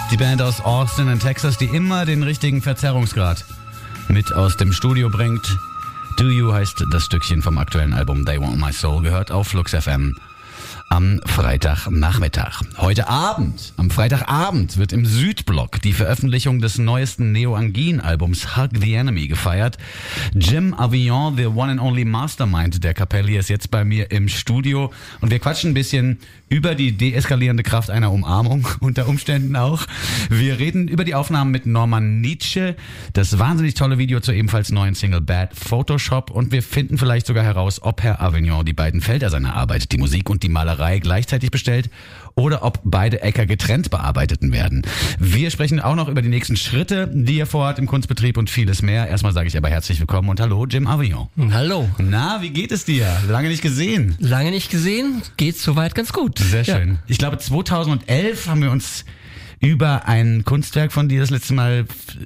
Die Band aus Austin in Texas, die immer den richtigen Verzerrungsgrad mit aus dem Studio bringt. Do You heißt das Stückchen vom aktuellen Album They Want My Soul, gehört auf Flux FM am Freitagnachmittag. Heute Abend, am Freitagabend, wird im Südblock die Veröffentlichung des neuesten Neo Angin-Albums Hug the Enemy gefeiert. Jim Avillon, the one and only Mastermind der Kapelle, ist jetzt bei mir im Studio und wir quatschen ein bisschen über die deeskalierende Kraft einer Umarmung, unter Umständen auch. Wir reden über die Aufnahmen mit Norman Nietzsche, das wahnsinnig tolle Video zur ebenfalls neuen Single Bad Photoshop und wir finden vielleicht sogar heraus, ob Herr Avillon die beiden Felder seiner Arbeit, die Musik und die Malerei, gleichzeitig bestellt oder ob beide Äcker getrennt bearbeiteten werden. Wir sprechen auch noch über die nächsten Schritte, die er vorhat im Kunstbetrieb und vieles mehr. Erstmal sage ich aber herzlich willkommen und hallo, Jim Avillon. Hallo. Na, wie geht es dir? Lange nicht gesehen. Lange nicht gesehen, geht soweit ganz gut. Sehr schön. Ja. Ich glaube, 2011 haben wir uns über ein Kunstwerk von dir das letzte Mal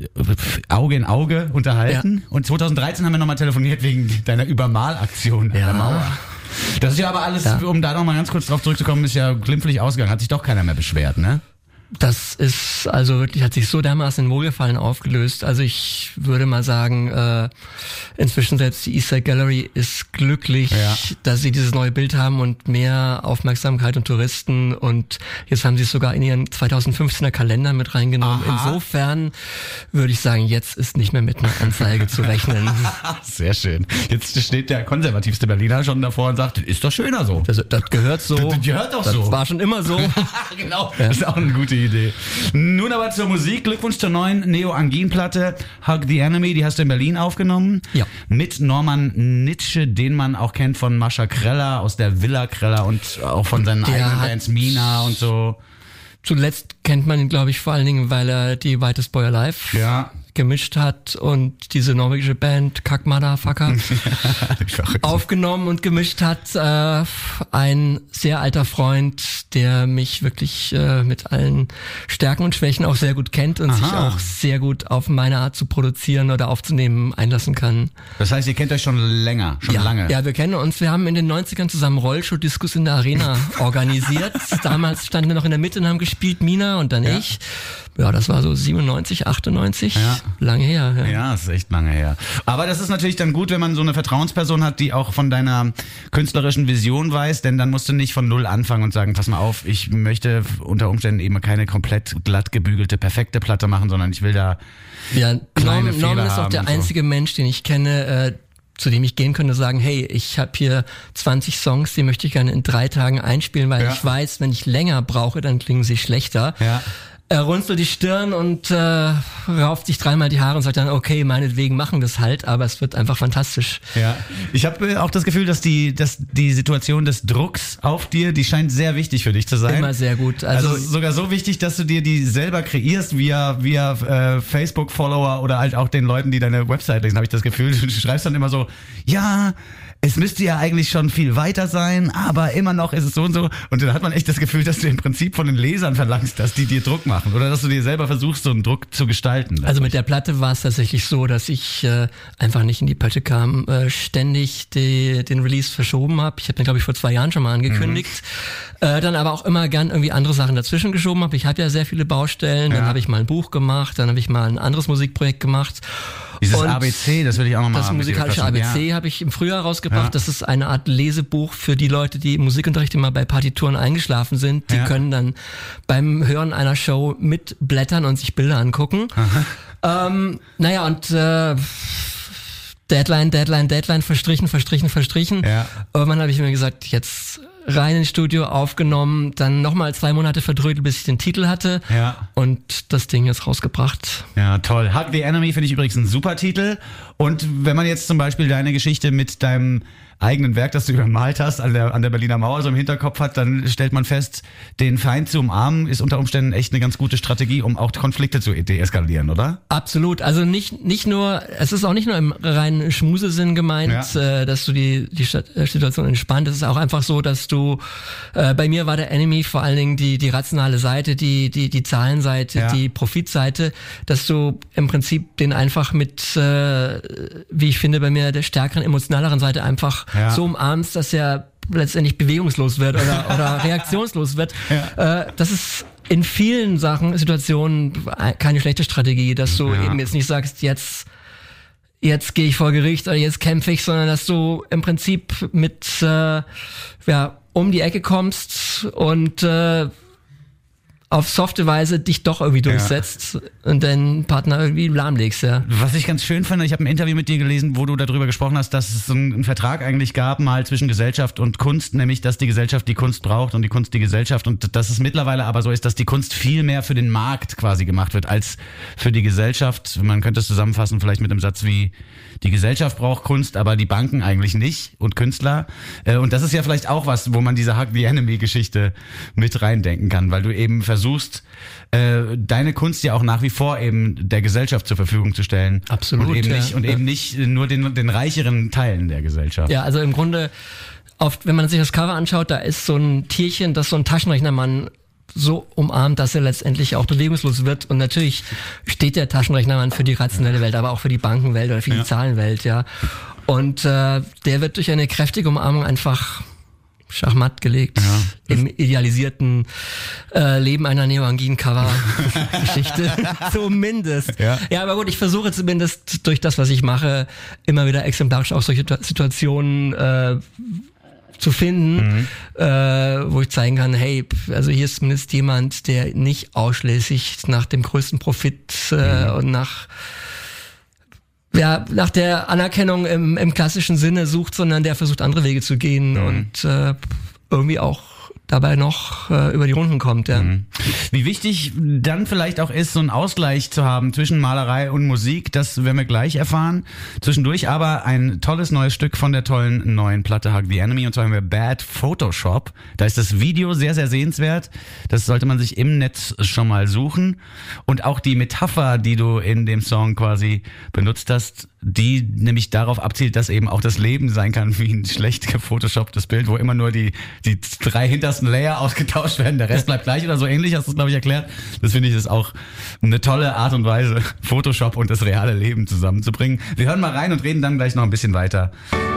Auge in Auge unterhalten. Ja. Und 2013 haben wir nochmal telefoniert wegen deiner Übermalaktion an der Mauer. Das ist ja aber alles, um da nochmal ganz kurz drauf zurückzukommen, ist ja glimpflich ausgegangen. Hat sich doch keiner mehr beschwert, ne? Das ist also wirklich, hat sich so dermaßen in Wohlgefallen aufgelöst. Also ich würde mal sagen, inzwischen selbst die Eastside Gallery ist glücklich, dass sie dieses neue Bild haben und mehr Aufmerksamkeit und Touristen. Und jetzt haben sie es sogar in ihren 2015er Kalender mit reingenommen. Aha. Insofern würde ich sagen, jetzt ist nicht mehr mit einer Anzeige zu rechnen. Sehr schön. Jetzt steht der konservativste Berliner schon davor und sagt, ist doch schöner so. Das gehört so. Das gehört doch so. Das war schon immer so. Genau, das ist auch eine gute Idee. Nun aber zur Musik. Glückwunsch zur neuen Neo Angin-Platte Hug the Enemy, die hast du in Berlin aufgenommen. Ja. Mit Norman Nietzsche, den man auch kennt von Mascha Kreller aus der Villa Kreller und auch von seinen eigenen Bands Mina und so. Zuletzt kennt man ihn, glaube ich, vor allen Dingen, weil er die Whitest Boy Alive gemischt hat und diese norwegische Band Kack Motherfucker aufgenommen und gemischt hat. Ein sehr alter Freund, der mich wirklich mit allen Stärken und Schwächen auch sehr gut kennt und sich auch sehr gut auf meine Art zu produzieren oder aufzunehmen einlassen kann. Das heißt, ihr kennt euch schon länger, lange? Ja, wir kennen uns. Wir haben in den 90ern zusammen Rollshow-Diskus in der Arena organisiert. Damals standen wir noch in der Mitte und haben gespielt, Mina und dann ich. Ja, das war so 97, 98. Ja. Lange her. Ja, das ist echt lange her. Aber das ist natürlich dann gut, wenn man so eine Vertrauensperson hat, die auch von deiner künstlerischen Vision weiß, denn dann musst du nicht von null anfangen und sagen, pass mal auf, ich möchte unter Umständen eben keine komplett glatt gebügelte, perfekte Platte machen, sondern ich will da kleine Fehler Norman ist auch der einzige Mensch, den ich kenne, zu dem ich gehen könnte, sagen, hey, ich habe hier 20 Songs, die möchte ich gerne in 3 Tagen einspielen, weil ich weiß, wenn ich länger brauche, dann klingen sie schlechter. Ja. Er runzelt die Stirn und rauft sich 3-mal die Haare und sagt dann, okay, meinetwegen machen wir es halt, aber es wird einfach fantastisch. Ja, ich habe auch das Gefühl, dass die Situation des Drucks auf dir, die scheint sehr wichtig für dich zu sein. Immer sehr gut. Also sogar so wichtig, dass du dir die selber kreierst via Facebook-Follower oder halt auch den Leuten, die deine Website lesen, habe ich das Gefühl. Du schreibst dann immer so, ja, es müsste ja eigentlich schon viel weiter sein, aber immer noch ist es so und so. Und dann hat man echt das Gefühl, dass du im Prinzip von den Lesern verlangst, dass die dir Druck machen oder dass du dir selber versuchst, so einen Druck zu gestalten. Also mit der Platte war es tatsächlich so, dass ich einfach nicht in die Pötte kam, ständig den Release verschoben habe. Ich habe den, glaube ich, vor 2 Jahren schon mal angekündigt. Dann aber auch immer gern irgendwie andere Sachen dazwischen geschoben habe. Ich habe ja sehr viele Baustellen. Dann habe ich mal ein Buch gemacht, dann habe ich mal ein anderes Musikprojekt gemacht. Dieses ABC, das will ich auch nochmal haben. Das musikalische ABC habe ich im Frühjahr rausgebracht. Das ist eine Art Lesebuch für die Leute, die im Musikunterricht immer bei Partituren eingeschlafen sind. Die können dann beim Hören einer Show mitblättern und sich Bilder angucken. Deadline, verstrichen. Ja. Irgendwann habe ich mir gesagt, jetzt rein ins Studio, aufgenommen, dann nochmal 2 Monate verdrödelt, bis ich den Titel hatte und das Ding jetzt rausgebracht. Ja, toll. Hug the Enemy finde ich übrigens ein super Titel. Und wenn man jetzt zum Beispiel deine Geschichte mit deinem eigenen Werk, das du übermalt hast, an der Berliner Mauer so im Hinterkopf hat, dann stellt man fest, den Feind zu umarmen ist unter Umständen echt eine ganz gute Strategie, um auch Konflikte zu deeskalieren, oder? Absolut. Also nicht nur, es ist auch nicht nur im reinen Schmusesinn gemeint, dass du die Situation entspannt. Es ist auch einfach so, dass du, bei mir war der Enemy vor allen Dingen die rationale Seite, die Zahlenseite, die Profitseite, dass du im Prinzip den einfach mit, wie ich finde, bei mir der stärkeren, emotionaleren Seite einfach so umarmst, dass er letztendlich bewegungslos wird oder reaktionslos wird. Das ist in vielen Situationen keine schlechte Strategie, dass du eben jetzt nicht sagst, jetzt gehe ich vor Gericht oder jetzt kämpfe ich, sondern dass du im Prinzip mit um die Ecke kommst und auf softe Weise dich doch irgendwie durchsetzt und deinen Partner irgendwie lahmlegst, ja. Was ich ganz schön fand, ich habe ein Interview mit dir gelesen, wo du darüber gesprochen hast, dass es so einen Vertrag eigentlich gab mal zwischen Gesellschaft und Kunst, nämlich, dass die Gesellschaft die Kunst braucht und die Kunst die Gesellschaft und dass es mittlerweile aber so ist, dass die Kunst viel mehr für den Markt quasi gemacht wird als für die Gesellschaft. Man könnte es zusammenfassen vielleicht mit einem Satz wie, die Gesellschaft braucht Kunst, aber die Banken eigentlich nicht und Künstler. Und das ist ja vielleicht auch was, wo man diese Hug the Enemy-Geschichte mit reindenken kann, weil du eben versuchst, deine Kunst ja auch nach wie vor eben der Gesellschaft zur Verfügung zu stellen. Absolut. Und eben nicht nur den reicheren Teilen der Gesellschaft. Ja, also im Grunde, oft, wenn man sich das Cover anschaut, da ist so ein Tierchen, das so ein Taschenrechnermann so umarmt, dass er letztendlich auch bewegungslos wird. Und natürlich steht der Taschenrechnermann für die rationelle Welt, aber auch für die Bankenwelt oder für die Zahlenwelt, ja. Und der wird durch eine kräftige Umarmung einfach schachmatt gelegt im idealisierten Leben einer Neo-Angin-Cover-Geschichte. Zumindest. Ja, aber gut, ich versuche zumindest durch das, was ich mache, immer wieder exemplarisch auch solche Situationen zu finden, wo ich zeigen kann, hey, also hier ist zumindest jemand, der nicht ausschließlich nach dem größten Profit und nach der Anerkennung im klassischen Sinne sucht, sondern der versucht, andere Wege zu gehen und irgendwie auch dabei noch über die Runden kommt, ja. Wie wichtig dann vielleicht auch ist, so einen Ausgleich zu haben zwischen Malerei und Musik, das werden wir gleich erfahren. Zwischendurch aber ein tolles neues Stück von der tollen neuen Platte Hug the Enemy, und zwar haben wir Bad Photoshop. Da ist das Video sehr, sehr sehenswert. Das sollte man sich im Netz schon mal suchen. Und auch die Metapher, die du in dem Song quasi benutzt hast, die nämlich darauf abzielt, dass eben auch das Leben sein kann wie ein schlecht gefotoshopptes Bild, wo immer nur die 3 hintersten Layer ausgetauscht werden, der Rest bleibt gleich oder so ähnlich, hast du es, glaube ich, erklärt. Das finde ich ist auch eine tolle Art und Weise, Photoshop und das reale Leben zusammenzubringen. Wir hören mal rein und reden dann gleich noch ein bisschen weiter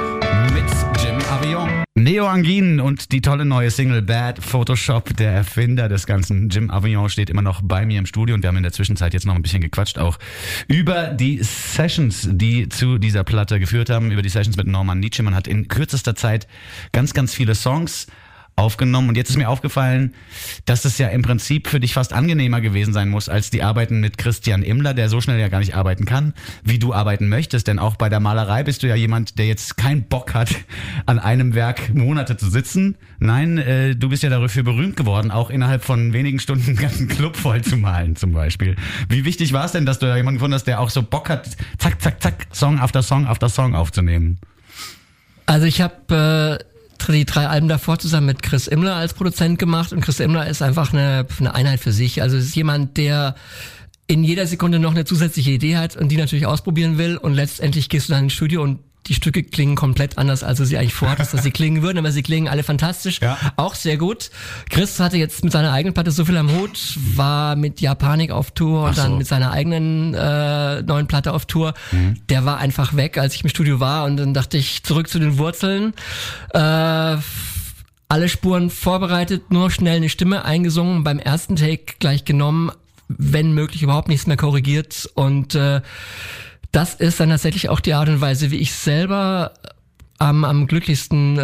mit Jim Avion. Neo Angin und die tolle neue Single Bad Photoshop, der Erfinder des Ganzen. Jim Avion steht immer noch bei mir im Studio und wir haben in der Zwischenzeit jetzt noch ein bisschen gequatscht, auch über die Sessions, die zu dieser Platte geführt haben, über die Sessions mit Norman Nietzsche. Man hat in kürzester Zeit ganz, ganz viele Songs aufgenommen und jetzt ist mir aufgefallen, dass es ja im Prinzip für dich fast angenehmer gewesen sein muss als die Arbeiten mit Christian Imler, der so schnell ja gar nicht arbeiten kann, wie du arbeiten möchtest, denn auch bei der Malerei bist du ja jemand, der jetzt keinen Bock hat, an einem Werk Monate zu sitzen. Nein, du bist ja dafür berühmt geworden, auch innerhalb von wenigen Stunden einen ganzen Club voll zu malen zum Beispiel. Wie wichtig war es denn, dass du da jemanden gefunden hast, der auch so Bock hat, zack, zack, zack, Song after Song after Song aufzunehmen? Also ich habe die 3 Alben davor zusammen mit Chris Imler als Produzent gemacht und Chris Imler ist einfach eine Einheit für sich. Also es ist jemand, der in jeder Sekunde noch eine zusätzliche Idee hat und die natürlich ausprobieren will und letztendlich gehst du dann ins Studio und die Stücke klingen komplett anders, als du sie eigentlich vorhattest, dass sie klingen würden, aber sie klingen alle fantastisch, auch sehr gut. Chris hatte jetzt mit seiner eigenen Platte so viel am Hut, war mit Japanik auf Tour und dann mit seiner eigenen neuen Platte auf Tour. Der war einfach weg, als ich im Studio war und dann dachte ich, zurück zu den Wurzeln. Alle Spuren vorbereitet, nur schnell eine Stimme eingesungen, beim ersten Take gleich genommen, wenn möglich überhaupt nichts mehr korrigiert und das ist dann tatsächlich auch die Art und Weise, wie ich selber am glücklichsten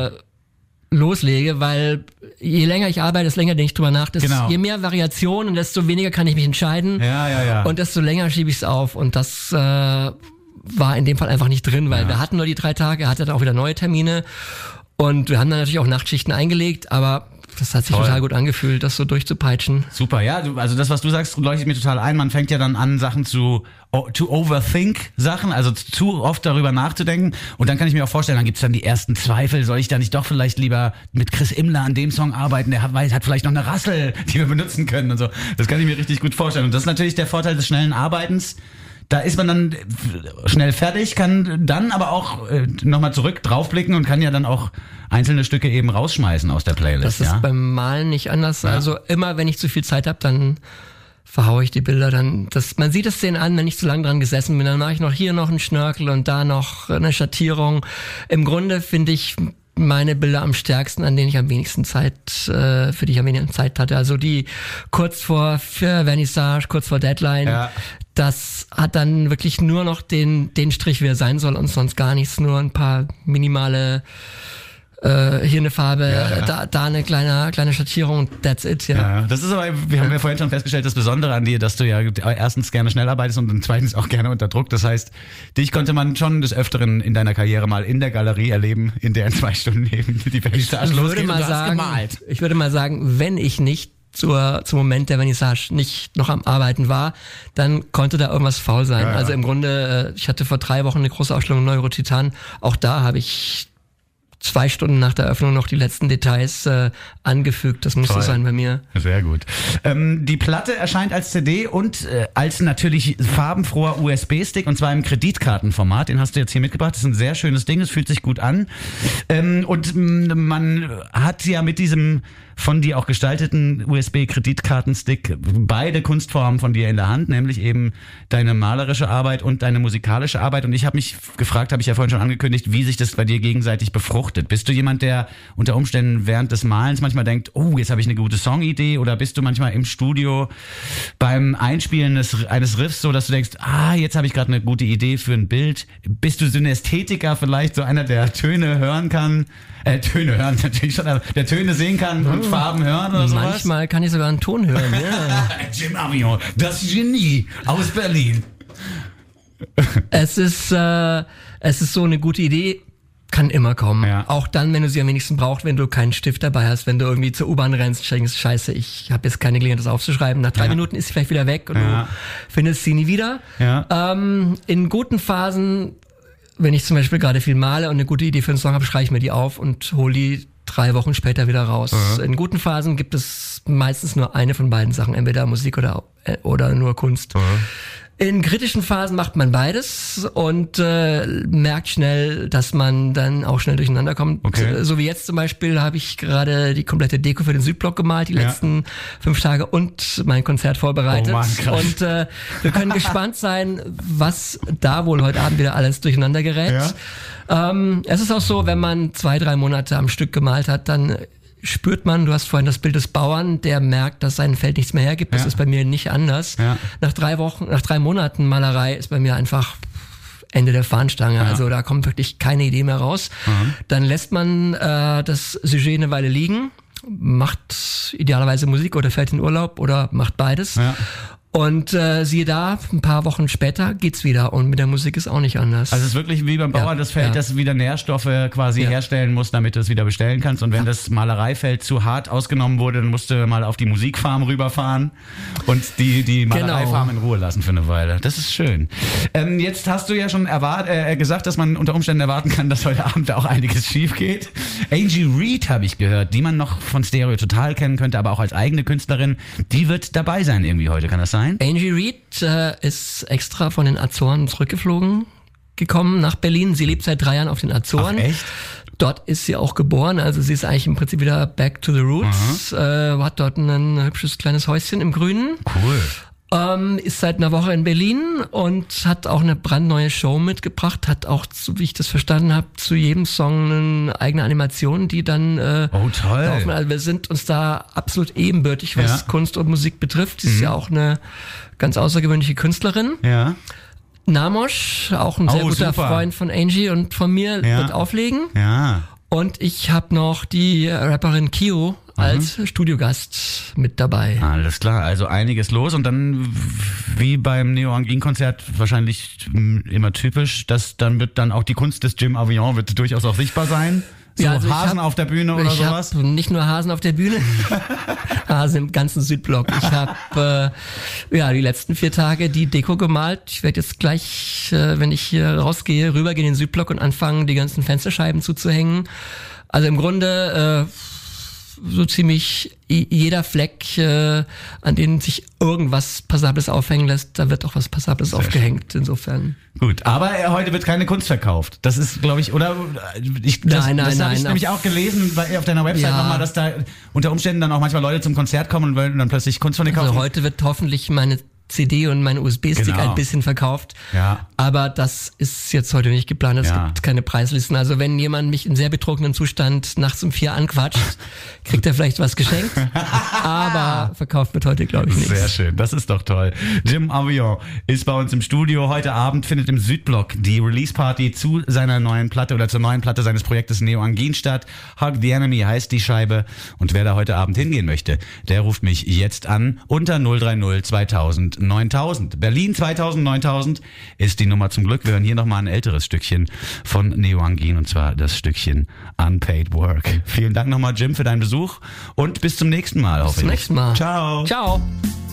loslege, weil je länger ich arbeite, desto länger denke ich drüber nach. Je mehr Variationen, desto weniger kann ich mich entscheiden. Und desto länger schiebe ich es auf. Und das war in dem Fall einfach nicht drin, weil wir hatten nur die 3 Tage, er hatte dann auch wieder neue Termine. Und wir haben dann natürlich auch Nachtschichten eingelegt, aber das hat sich total gut angefühlt, das so durchzupeitschen. Super, ja, also das, was du sagst, leuchtet mir total ein. Man fängt ja dann an, Sachen to overthink Sachen, also zu oft darüber nachzudenken. Und dann kann ich mir auch vorstellen, dann gibt's dann die ersten Zweifel. Soll ich da nicht doch vielleicht lieber mit Chris Imler an dem Song arbeiten? Der hat vielleicht noch eine Rassel, die wir benutzen können und so. Das kann ich mir richtig gut vorstellen. Und das ist natürlich der Vorteil des schnellen Arbeitens. Da ist man dann schnell fertig, kann dann aber auch nochmal zurück draufblicken und kann ja dann auch einzelne Stücke eben rausschmeißen aus der Playlist. Das ist beim Malen nicht anders. Ja. Also immer, wenn ich zu viel Zeit habe, dann verhaue ich die Bilder. Man sieht es denen an, wenn ich zu lange dran gesessen bin. Dann mache ich noch hier noch einen Schnörkel und da noch eine Schattierung. Im Grunde finde ich, meine Bilder am stärksten, an denen ich am wenigsten für die ich am wenigsten Zeit hatte. Also die kurz vor Vernissage, kurz vor Deadline, das hat dann wirklich nur noch den Strich, wie er sein soll und sonst gar nichts, nur ein paar minimale hier eine Farbe, da eine kleine Schattierung und that's it, ja. Das ist aber, wir haben ja vorhin schon festgestellt, das Besondere an dir, dass du ja erstens gerne schnell arbeitest und zweitens auch gerne unter Druck. Das heißt, dich konnte man schon des Öfteren in deiner Karriere mal in der Galerie erleben, in der in 2 Stunden eben die Vernissage losgeht und du hast gemalt. Ich würde mal sagen, wenn ich nicht zum Moment der Vernissage nicht noch am Arbeiten war, dann konnte da irgendwas faul sein. Ja. Also im Grunde, ich hatte vor 3 Wochen eine große Ausstellung Neurotitan. Auch da habe ich 2 Stunden nach der Eröffnung noch die letzten Details angefügt. Das musste sein bei mir. Sehr gut. Die Platte erscheint als CD und als natürlich farbenfroher USB-Stick und zwar im Kreditkartenformat. Den hast du jetzt hier mitgebracht. Das ist ein sehr schönes Ding. Es fühlt sich gut an. Und man hat ja mit diesem von dir auch gestalteten USB-Kreditkartenstick beide Kunstformen von dir in der Hand, nämlich eben deine malerische Arbeit und deine musikalische Arbeit. Und ich habe mich gefragt, habe ich ja vorhin schon angekündigt, wie sich das bei dir gegenseitig befruchtet. Bist du jemand, der unter Umständen während des Malens manchmal denkt, oh, jetzt habe ich eine gute Songidee, oder bist du manchmal im Studio beim Einspielen eines Riffs so, dass du denkst, jetzt habe ich gerade eine gute Idee für ein Bild? Bist du Synästhetiker vielleicht, so einer, der Töne hören kann? Töne hören natürlich schon, aber der Töne sehen kann und Farben hören oder sowas? Manchmal kann ich sogar einen Ton hören, ja. Jim Avion, das Genie aus Berlin. Es ist so eine gute Idee, kann immer kommen. Ja. Auch dann, wenn du sie am wenigsten brauchst, wenn du keinen Stift dabei hast, wenn du irgendwie zur U-Bahn rennst, denkst, scheiße, ich habe jetzt keine Gelegenheit, das aufzuschreiben. Nach 3 Minuten ist sie vielleicht wieder weg und du findest sie nie wieder. Ja. In guten Phasen, wenn ich zum Beispiel gerade viel male und eine gute Idee für einen Song habe, schreibe ich mir die auf und hole die 3 Wochen später wieder raus. In guten Phasen gibt es meistens nur eine von beiden Sachen, entweder Musik oder nur Kunst. In kritischen Phasen macht man beides und merkt schnell, dass man dann auch schnell durcheinander kommt. Okay. So wie jetzt zum Beispiel habe ich gerade die komplette Deko für den Südblock gemalt, die letzten 5 Tage und mein Konzert vorbereitet. Oh Mann, krass. Und wir können gespannt sein, was da wohl heute Abend wieder alles durcheinander gerät. Ja. Es ist auch so, wenn man 2-3 Monate am Stück gemalt hat, dann spürt man, du hast vorhin das Bild des Bauern, der merkt, dass sein Feld nichts mehr hergibt. Das ist bei mir nicht anders. Ja. Nach 3 Monaten Malerei ist bei mir einfach Ende der Fahnenstange. Ja. Also da kommt wirklich keine Idee mehr raus. Dann lässt man das Sujet eine Weile liegen, macht idealerweise Musik oder fährt in Urlaub oder macht beides. Ja. Und siehe da, ein paar Wochen später geht's wieder und mit der Musik ist auch nicht anders. Also es ist wirklich wie beim Bauer das Feld, das wieder Nährstoffe quasi herstellen muss, damit du es wieder bestellen kannst. Und wenn das Malereifeld zu hart ausgenommen wurde, dann musst du mal auf die Musikfarm rüberfahren und die Malereifarm in Ruhe lassen für eine Weile. Das ist schön. Jetzt hast du ja schon gesagt, dass man unter Umständen erwarten kann, dass heute Abend auch einiges schief geht. Angie Reid habe ich gehört, die man noch von Stereo Total kennen könnte, aber auch als eigene Künstlerin. Die wird dabei sein irgendwie heute, kann das sein? Angie Reid ist extra von den Azoren gekommen nach Berlin. Sie lebt seit 3 Jahren auf den Azoren. Ach, echt? Dort ist sie auch geboren, also sie ist eigentlich im Prinzip wieder back to the roots. Hat dort ein hübsches kleines Häuschen im Grünen. Cool. Ist seit einer Woche in Berlin und hat auch eine brandneue Show mitgebracht, hat auch, so wie ich das verstanden habe, zu jedem Song eine eigene Animation, die dann toll. laufen. Also wir sind uns da absolut ebenbürtig, was Kunst und Musik betrifft. Sie ist ja auch eine ganz außergewöhnliche Künstlerin. Ja. Namosh, auch ein sehr guter Freund von Angie und von mir, wird auflegen. Ja. Und ich habe noch die Rapperin Kio als Studiogast mit dabei. Alles klar, also einiges los und dann wie beim Neo-Angin-Konzert wahrscheinlich immer typisch, dass dann wird dann auch die Kunst des Jim Avion wird durchaus auch sichtbar sein. So ja, also Hasen auf der Bühne oder sowas? Nicht nur Hasen auf der Bühne, Hasen im ganzen Südblock. Ich habe die letzten 4 Tage die Deko gemalt. Ich werde jetzt gleich, wenn ich hier rausgehe, rübergehen in den Südblock und anfangen, die ganzen Fensterscheiben zuzuhängen. Also im Grunde so ziemlich jeder Fleck, an dem sich irgendwas Passables aufhängen lässt, da wird auch was Passables aufgehängt, insofern. Gut, aber heute wird keine Kunst verkauft. Das ist, glaube ich, oder? Das habe ich nämlich auch gelesen auf deiner Website nochmal, dass da unter Umständen dann auch manchmal Leute zum Konzert kommen und wollen dann plötzlich Kunst von dir kaufen. Also heute wird hoffentlich meine CD und meinen USB-Stick ein bisschen verkauft. Ja. Aber das ist jetzt heute nicht geplant. Es gibt keine Preislisten. Also wenn jemand mich in sehr betrunkenen Zustand nachts um 4 anquatscht, kriegt er vielleicht was geschenkt. Aber verkauft wird heute, glaube ich, nichts. Sehr schön, das ist doch toll. Jim Avion ist bei uns im Studio. Heute Abend findet im Südblock die Release-Party zu seiner neuen Platte oder zur neuen Platte seines Projektes Neo Angin statt. Hug the Enemy heißt die Scheibe. Und wer da heute Abend hingehen möchte, der ruft mich jetzt an unter 030 2000 9000. Berlin 2000 9000 ist die Nummer zum Glück. Wir hören hier nochmal ein älteres Stückchen von Neo Angin, und zwar das Stückchen Unpaid Work. Vielen Dank nochmal, Jim, für deinen Besuch und bis zum nächsten Mal. Bis zum nächsten Mal. Ciao. Ciao.